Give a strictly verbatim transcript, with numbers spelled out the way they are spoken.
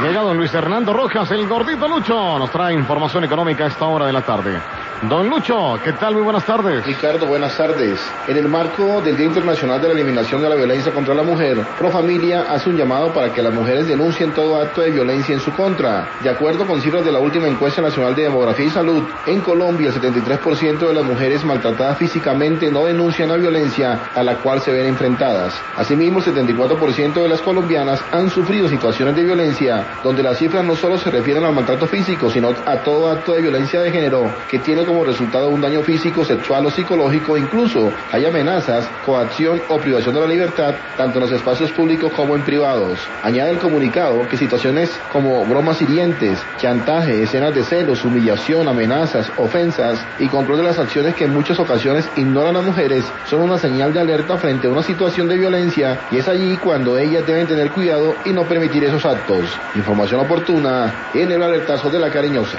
Llega don Luis Fernando Rojas, el gordito Lucho. Nos trae información económica a esta hora de la tarde. Don Lucho, ¿qué tal? Muy buenas tardes. Ricardo, buenas tardes. En el marco del Día Internacional de la Eliminación de la Violencia contra la Mujer, Profamilia hace un llamado para que las mujeres denuncien todo acto de violencia en su contra. De acuerdo con cifras de la última encuesta nacional de demografía y salud, en Colombia el setenta y tres por ciento de las mujeres maltratadas físicamente no denuncian la violencia a la cual se ven enfrentadas. Asimismo, el setenta y cuatro por ciento de las colombianas han sufrido situaciones de violencia, donde las cifras no solo se refieren al maltrato físico, sino a todo acto de violencia de género que tiene como resultado un daño físico, sexual o psicológico. Incluso hay amenazas, coacción o privación de la libertad, tanto en los espacios públicos como en privados. Añade el comunicado que situaciones como bromas hirientes, chantaje, escenas de celos, humillación, amenazas, ofensas y control de las acciones que en muchas ocasiones ignoran las mujeres son una señal de alerta frente a una situación de violencia, y es allí cuando ellas deben tener cuidado y no permitir esos actos. Información oportuna en el alertazo de la cariñosa.